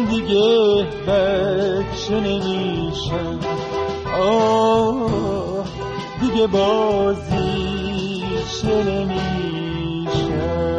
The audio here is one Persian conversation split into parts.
دیگه بچه نمیشم، دیگه بازیچه نمیشم.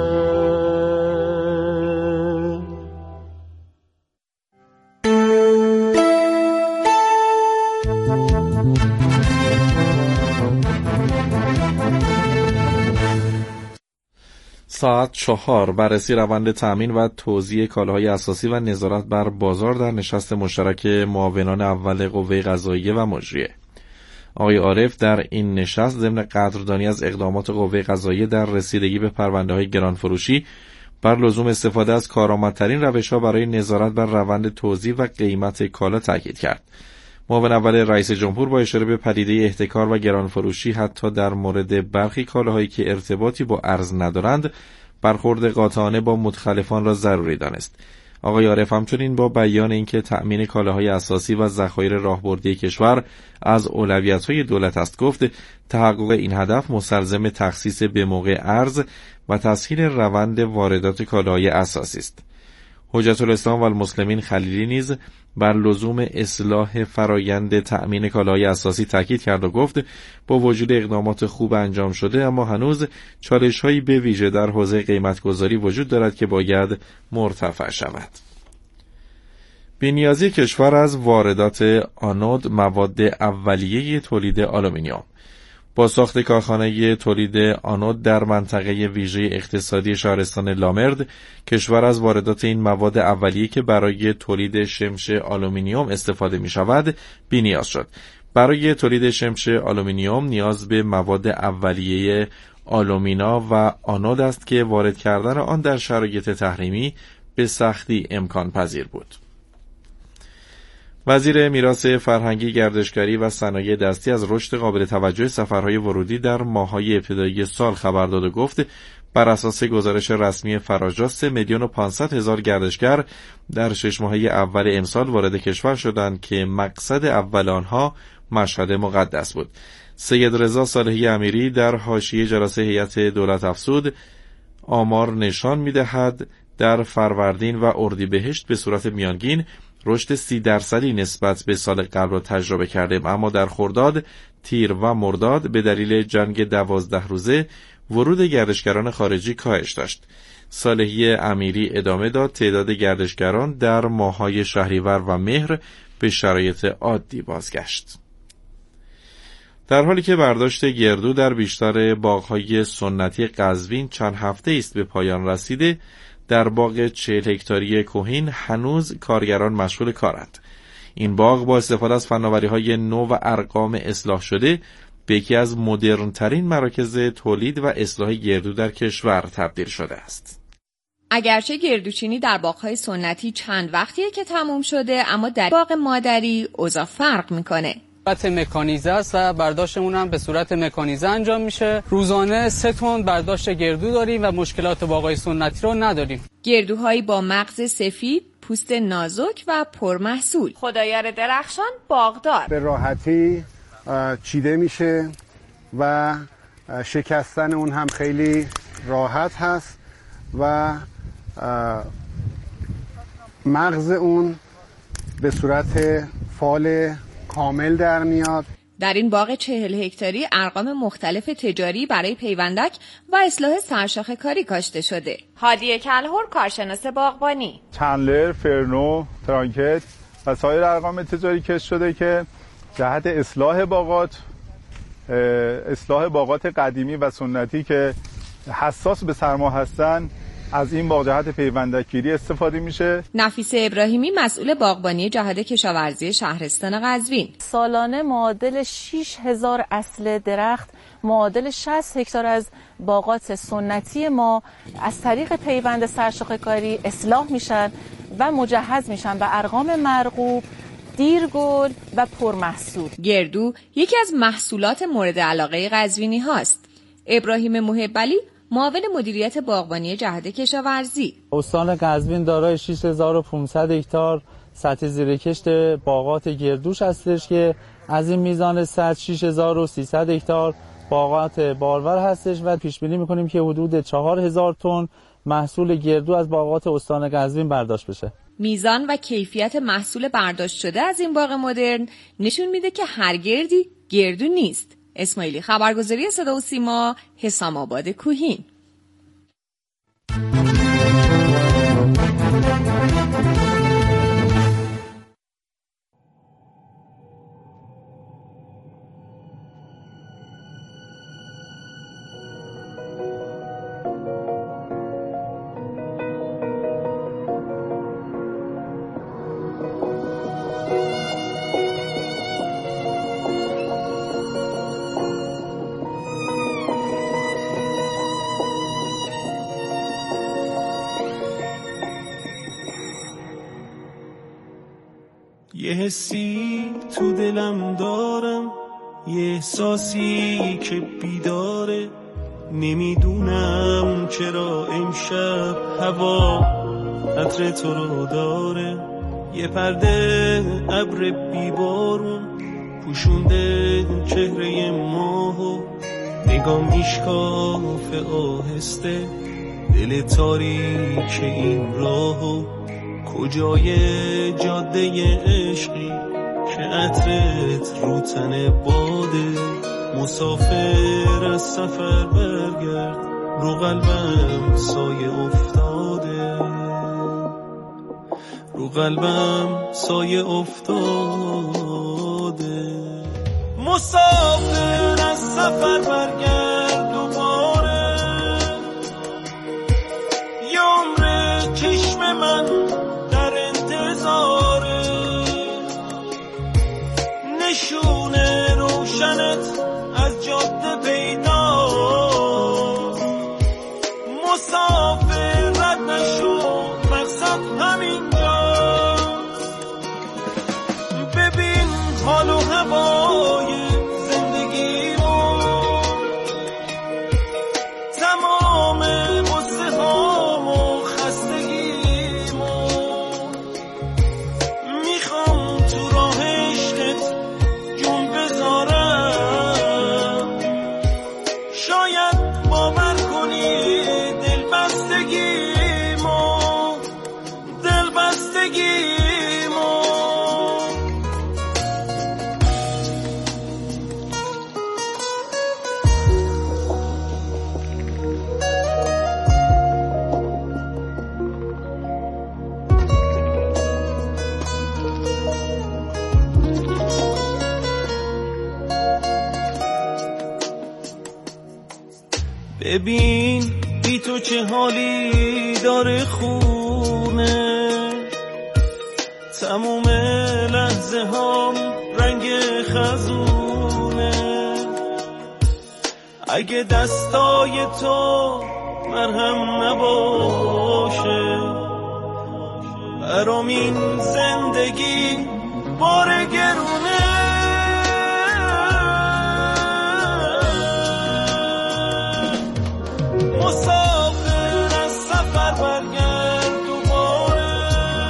ساعت 4 بررسی روند تامین و توزیع کالاهای اساسی و نظارت بر بازار در نشست مشترک معاونان اول قوه قضاییه و مجریه. آقای عارف در این نشست ضمن قدردانی از اقدامات قوه قضاییه در رسیدگی به پرونده‌های گرانفروشی بر لزوم استفاده از کارآمدترین روش‌ها برای نظارت بر روند توزیع و قیمت کالا تاکید کرد. معاون اول رئیس جمهور با اشاره به پدیده احتکار و گرانفروشی حتی در مورد برخی کالاهایی که ارتباطی با ارز ندارند برخورد قاطعانه با متخلفان را ضروری دانست. آقای عارف همچنین با بیان اینکه تأمین کالاهای اساسی و ذخایر راهبردی کشور از اولویت‌های دولت است گفت تحقق این هدف مستلزم تخصیص به موقع ارز و تسهیل روند واردات کالاهای اساسی است. حجت الاسلام و المسلمین خلیلی نیز بر لزوم اصلاح فرایند تأمین کالاهای اساسی تاکید کرد و گفت با وجود اقدامات خوب انجام شده اما هنوز چالش‌هایی به ویژه در حوزه قیمت‌گذاری وجود دارد که باید مرتفع شود. بی‌نیازی کشور از واردات آنود مواد اولیه تولید آلومینیوم. با ساخت کارخانه تولید آنود در منطقه ویژه اقتصادی شهرستان لامرد، کشور از واردات این مواد اولیه که برای تولید شمش آلومینیوم استفاده می شود بی‌نیاز شد. برای تولید شمش آلومینیوم نیاز به مواد اولیه آلومینا و آنود است که وارد کردن آن در شرایط تحریمی به سختی امکان پذیر بود. وزیر میراث فرهنگی، گردشگری و صنایع دستی از رشد قابل توجه سفرهای ورودی در ماه‌های ابتدایی سال خبر داد و گفت بر اساس گزارش رسمی فراجا 3,500,000 گردشگر در 6 ماهه اول امسال وارد کشور شدند که مقصد اول آنها مشهد مقدس بود. سید رضا صالحی امیری در حاشیه جلسه هیئت دولت افزود آمار نشان می‌دهد در فروردین و اردیبهشت به صورت میانگین رشد 30% نسبت به سال قبل را تجربه کردیم، اما در خرداد، تیر و مرداد به دلیل جنگ 12 روزه ورود گردشگران خارجی کاهش داشت. صالحی امیری ادامه داد تعداد گردشگران در ماه‌های شهریور و مهر به شرایط عادی بازگشت. در حالی که برداشت گردو در بیشتر باغ‌های سنتی قزوین چند هفته است به پایان رسیده، در باغ 40 هکتاری کهین هنوز کارگران مشغول کارند. این باغ با استفاده از فناوری‌های نو و ارقام اصلاح شده به یکی از مدرن‌ترین مراکز تولید و اصلاح گردو در کشور تبدیل شده است. اگرچه گردوچینی در باغ‌های سنتی چند وقتیه که تموم شده، اما در باغ مادری اوضاع فرق میکنه. صورت مکانیزه است و برداشتمون هم به صورت مکانیزه انجام میشه. روزانه 3 تن برداشت گردو داریم و مشکلات باغ‌های سنتی رو نداریم. گردوهایی با مغز سفید، پوست نازک و پرمحصول. خدایار درخشان باغدار. به راحتی چیده میشه و شکستن اون هم خیلی راحت هست و مغز اون به صورت فال کامل در میاد. در این باغ 40 هکتاری ارقام مختلف تجاری برای پیوندک و اصلاح سرشاخ کاری کاشته شده. هادی کلهر، کارشناس باغبانی: چندلر، فرنو، ترانکت و سایر ارقام تجاری کشت شده که جهت اصلاح باغات قدیمی و سنتی که حساس به سرما هستن از این باغ جهت پیوندکگیری استفاده میشه. نفیسه ابراهیمی، مسئول باغبانی جهت کشاورزی شهرستان قزوین: سالانه معادل 6000 اصل درخت، معادل 60 هکتار از باغات سنتی ما از طریق پیوند سرشاخه کاری اصلاح میشن و مجهز میشن به ارقام مرغوب، دیرگل و پرمحصول. گردو یکی از محصولات مورد علاقه قزوینی هاست. ابراهیم محبعلی، معاون مدیریت باغبانی جهت کشاورزی: استان قزوین دارای 6500 هکتار سطح زیرکشت باغات گردوش هستش که از این میزان سطح 6300 هکتار باغات بارور هستش و پیش بینی میکنیم که حدود 4000 تن محصول گردو از باغات استان قزوین برداشت بشه. میزان و کیفیت محصول برداشت شده از این باغ مدرن نشون میده که هر گردی گردو نیست. اسماعیلی، خبرگزاری صدا و سیما، حسام آباد کوهین. یه حسی تو دلم دارم، یه احساسی که بیداره، نمیدونم چرا امشب هوا عطر تو رو داره. یه پرده ابر بیبارون پوشونده چهره ماهو، نگاه میشکافه آهسته دل تاریک این راهو. کجای جاده عشقی که عطرت رو تن باده، مسافر از سفر برگرد رو قلبم سایه افتاده، رو قلبم سایه افتاده. مسافر از سفر برگرد دوباره، یه عمر چشم من در انتظاره، نشونه روشنت از جاده پیدا. مسافر رد نشو، مقصد همینجاست. ببین حال و هوای زندگیمو، تمام غصه هامو خستگیمو، میخوام تو راه عشقت جون بذارم. شاید باور کنی دلبستگیمو، دلبستگیمو. ببین بی تو چه حالی داره خونه، تموم لحظه هام رنگ خزونه. اگه دستای تو مرهم نباشه، برام این زندگی بار گرونه. مسافر از سفر برگرد دوباره،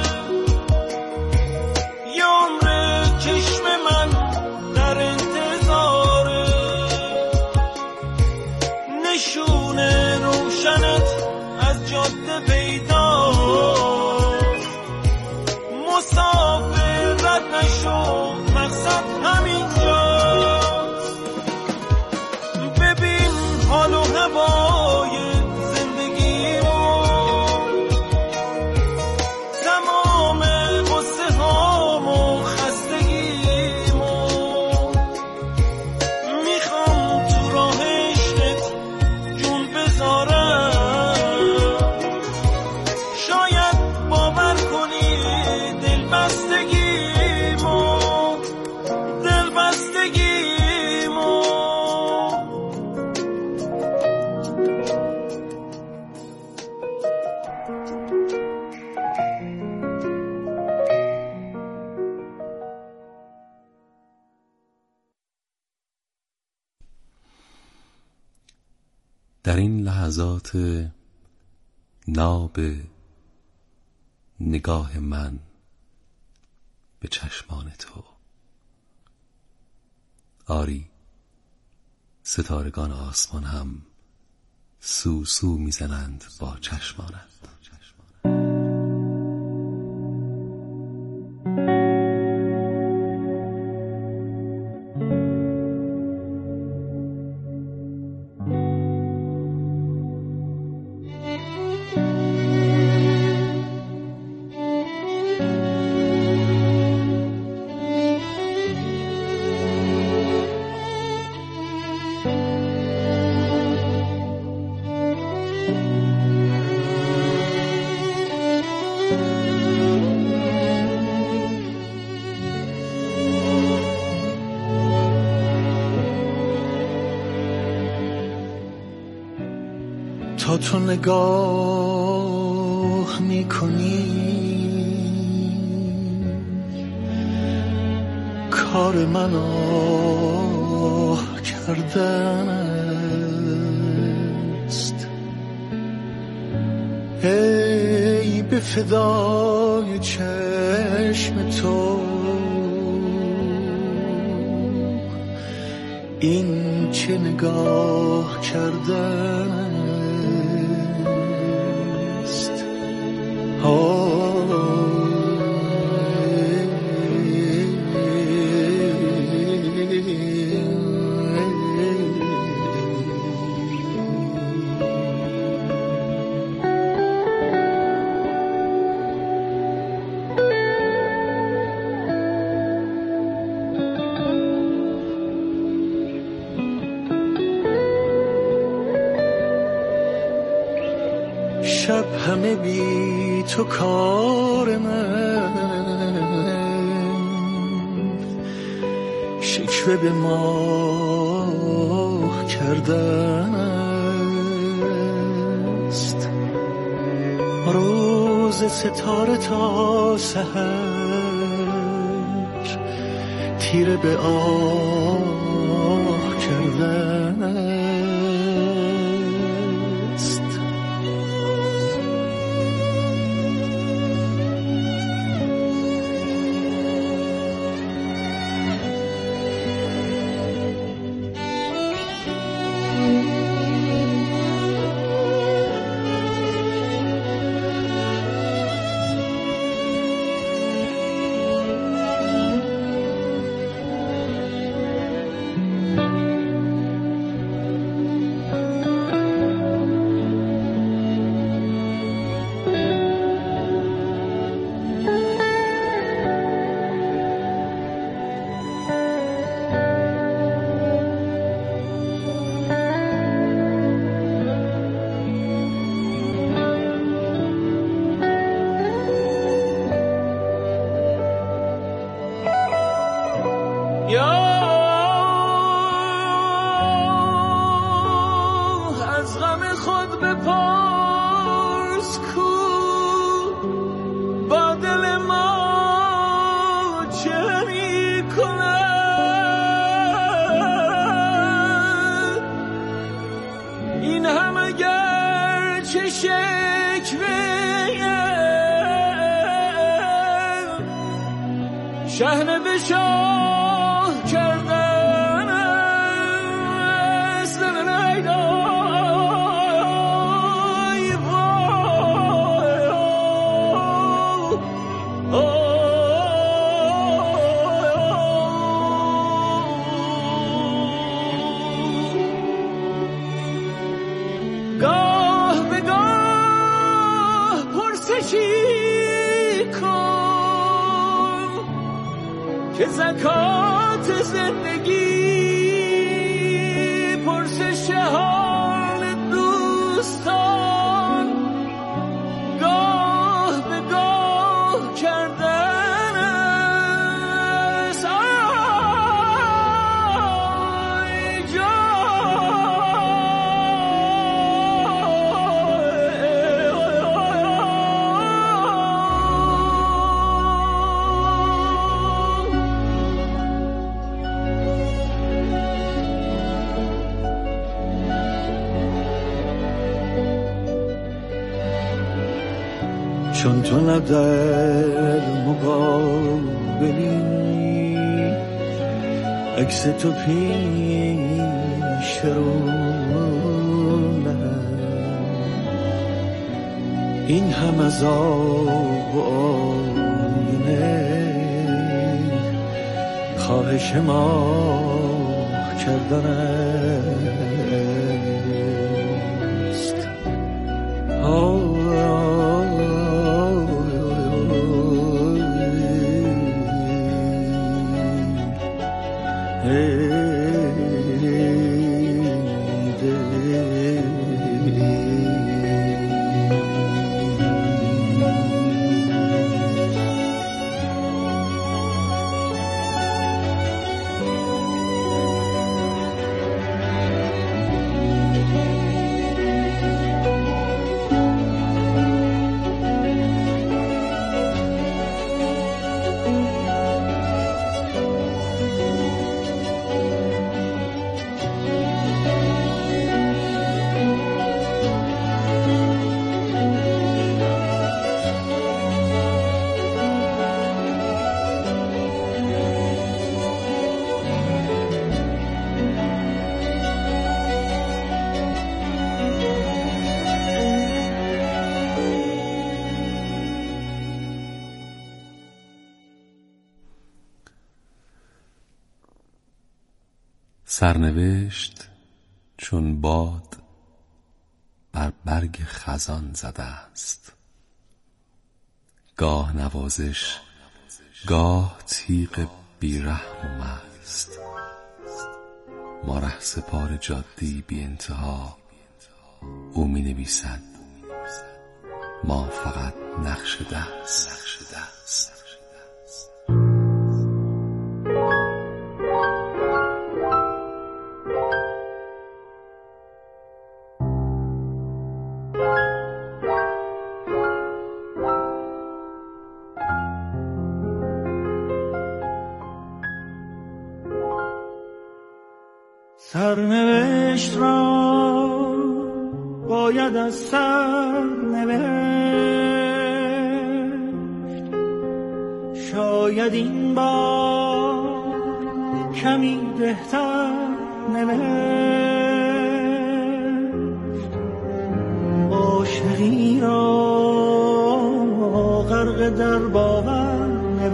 یه عمر چشم من در انتظاره، نشونه روشنت از جاده پیدا. مسافر رد نشو، مقصد همینجاست. ببین حال و هوای زندگیمو، تمام غصه هامو خستگیمو، میخوام تو راه عشقت جون بذارم. شاید باور کنی دلبستگیمو، دلبستگیمو. در این لحظات ناب نگاه من به چشمان تو، آری ستارگان آسمان هم سو سو میزنند با چشمانت. تا تو نگاه میکنی کار من آه کردن است. ای به فدای چشم تو این چه نگاه کردن است. شب همه بی تو کار من، شکوه به ماه کردن است. روز ستاره تا سحر تیره به آه کردن است. از غم خود بپرس کو با دل ما چه می کند. این هم اگر چه شکوه شهنه به شاه کردن است. گاه به گاه پرسشی کن که زکات زندگی پرسش حال دوستان گاه به گاه کردن است. آی چون تو نه در مقابلی عکس تو پیش رو نه. این هم از آب و آینه خواهش ما کردن است. سرنوشت چون باد بر برگ خزان زده است، گاه نوازش گاه تیغ بیرحم و مست. ما ره سپار جاده‌ای بی انتها، او می نویسد ما فقط نقش دست. سرنوشت را باید از سر نوشت، شاید این بار کمی بهتر نوشت. عاشقی را غرق در باور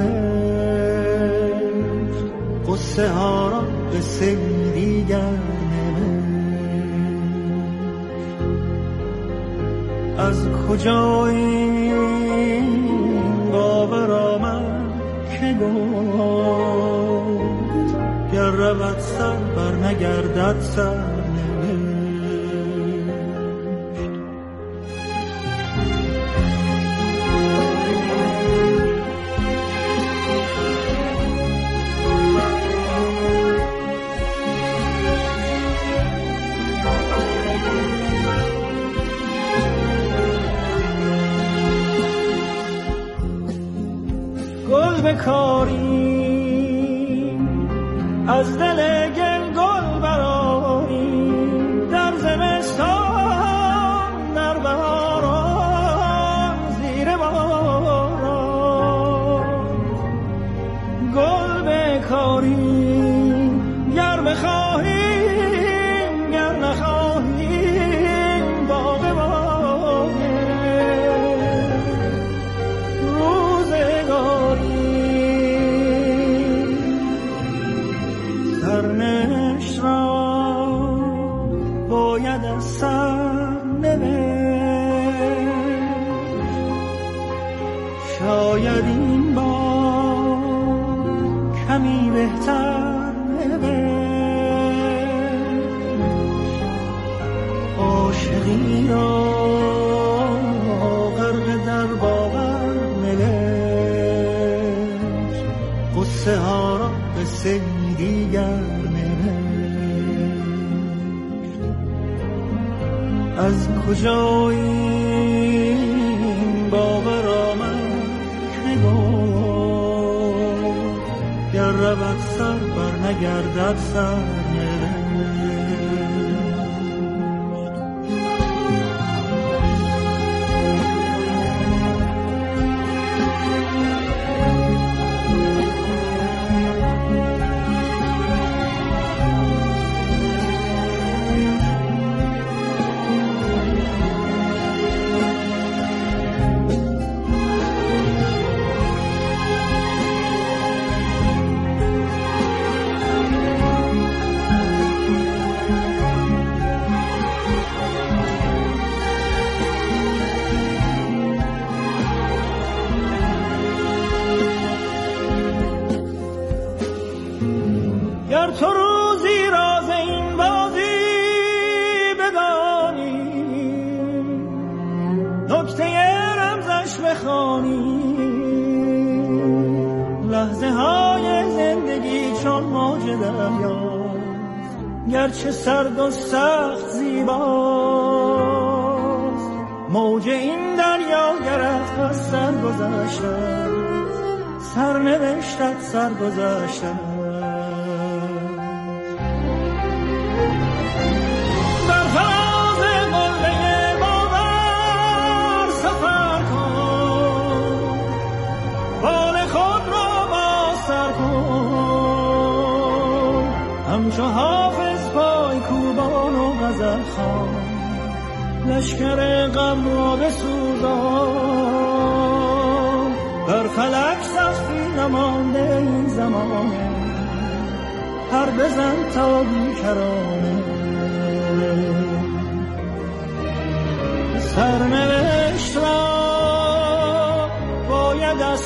نوشت، قصه ها را قصه دیگر از کجا این باور آمد که گفت گر رود سر بر نگردد سر. بکاری از دل گل گل براری، در زمستان در بهاران زیر باران. گل بکاری گر بخواهیم گر نخواهیم باغ باغه. روزگاری سرنوشت را باید از سر نوشت، شاید این بار کمی بهتر نوشت. عاشقی را غرق در باور نوشت، قصه ها را قصه دیگر از کجا این باور آمد که گفت گر رود سر بر نگردد سر. گر تو روزی راز این بازی بدانی، نکته رمزش بخوانی، لحظه های زندگی چون موج دریاست، گرچه سرد و سخت زیباست. موج این دریا گرت پس سرگذشت، سرنوشتت سرگذشت. همچو حافظ پای کوبان و غزل خوان، لشکر غم را بسوزان. بر فلک سختی نمانده این زمانه، پر بزن تا بیکرانه. سرنوشت را باید از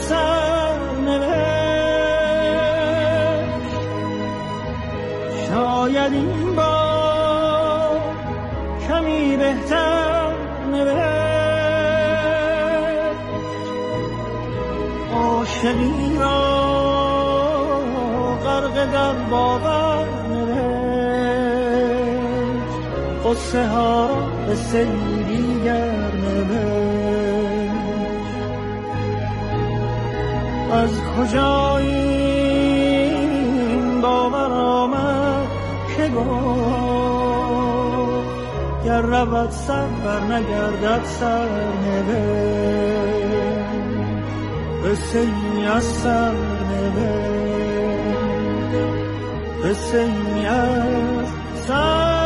سرنوشت، شاید این بار کمی بهتر نوشت. عاشقی را غرق در باور نوشت، قصه ها را به سری دیگر نوشت. از کجا این باور آمد که گفت گر رود سر بر نگردد سرنوشت، قصه ای از سرنوشت، قصه ای از سرنوشت.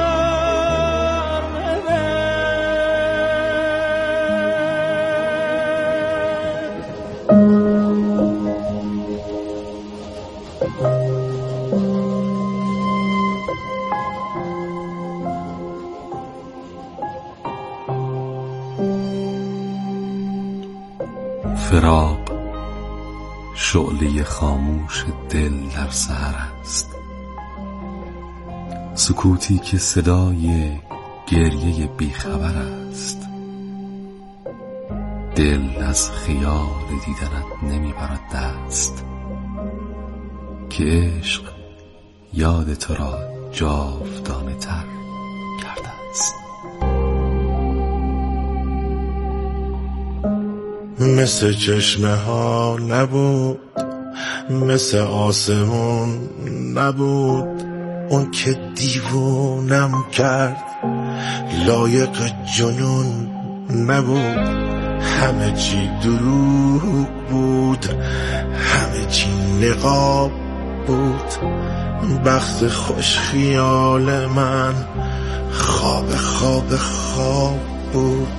فراق شعله خاموش دل در سحر است، سکوتی که صدای گریه بیخبر است. دل از خیال دیدنت نمیبرد دست، که عشق یاد تو را جاودانه تر کرده است. مثل چشمه ها نبود، مثل آسمون نبود، اون که دیوونم کرد لایق جنون نبود. همه چی دروغ بود، همه چی نقاب بود، بخت خوش خیال من خواب خواب خواب بود.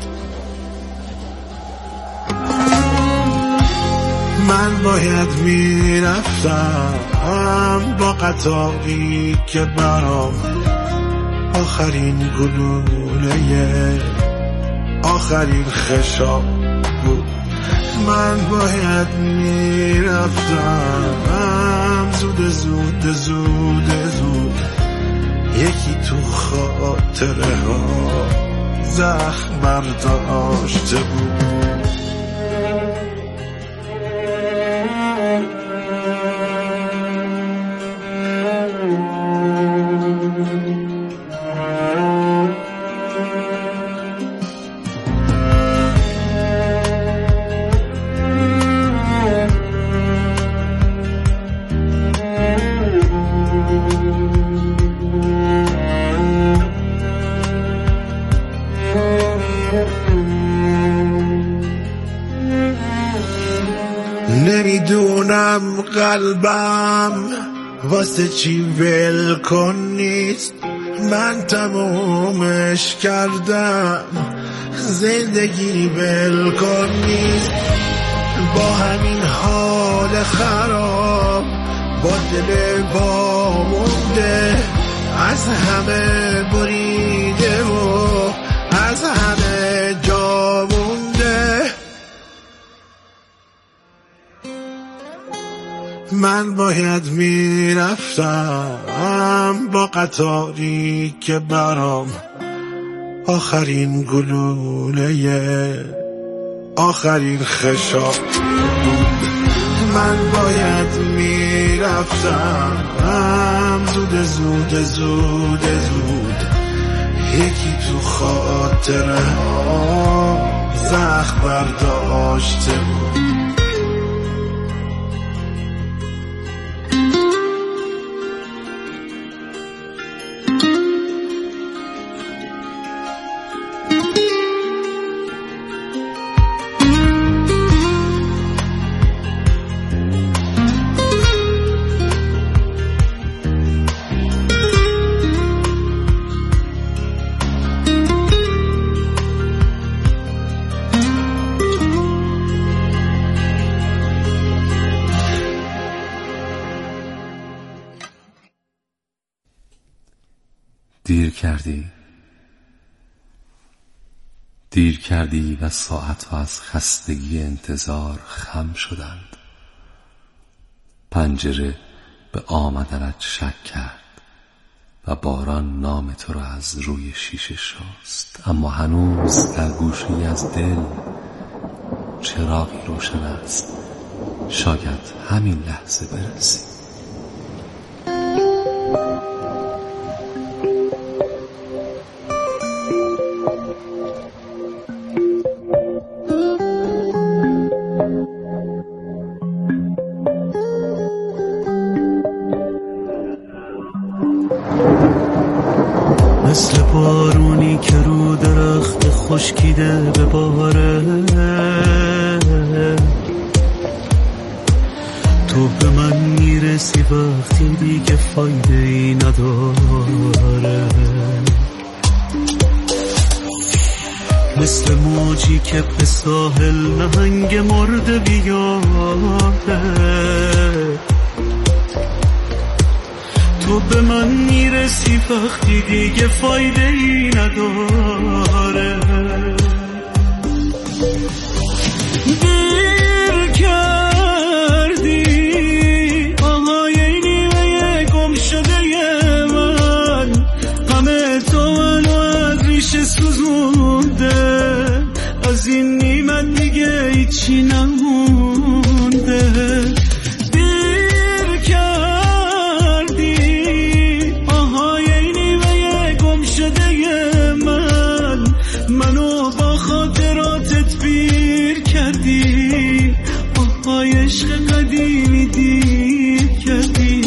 من باید میرفتم با قطاری که برام آخرین گلوله آخرین خشاب بود. من باید میرفتم زود زود زود زود، یکی تو خاطره ها زخم برداشته بود. نمیدونم قلبم واسه چی ولکن نیست، من تمومش کردم زندگی ولکن نیست. با همین حال خراب، با دل وامونده، از همه بریده و از همه جا مونده. من باید میرفتم با قطاری که برام آخرین گلوله آخرین خشاب بود. من باید میرفتم زود زود زود زود، یکی تو خاطره ها زخم برداشته بود. دیر کردی و ساعتها از خستگی انتظار خم شدند. پنجره به آمدنت شک کرد و باران نام تو را از روی شیشه شست، اما هنوز در گوشه‌ای از دل چراغی روشن است. شاید همین لحظه برسی. مثل بارونی که رو درخت خشکیده بباره، تو به من میرسی وقتی دیگه فایده ای نداره. مثل موجی که به ساحل نهنگ مرده بیاره، تو به من میرسی وقتی دیگه فایده ای نداره. دیر کردی آهای نیمه گم شده من، غم تو منو از ریشه سوزونده، از این نیمه دیگه هیچی نمونده. منو با خاطراتت پیر کردی، آهای عشق قدیمی دیر کردی.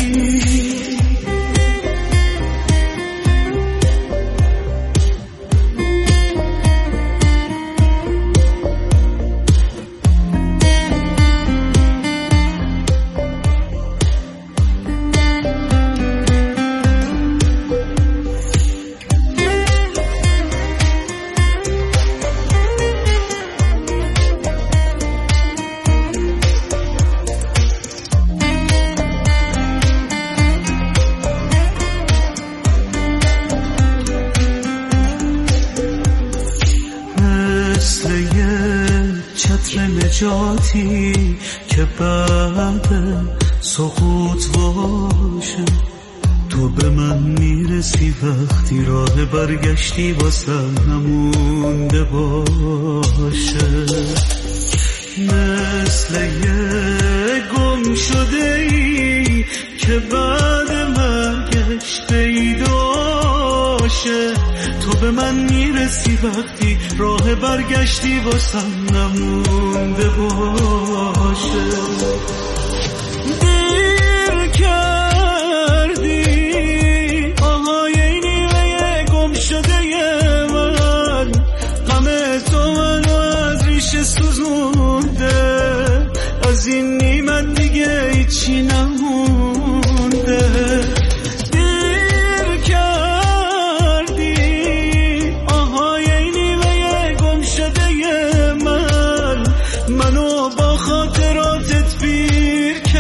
نجاتی که بعد سقوط باشه، تو به من میرسی وقتی راه برگشتی واسه نمونده باشه. مثل یه گم شده ای که بعد مرگش پیداشه، تو به من میرسی وقتی راه برگشتی واسم نمونده باشه.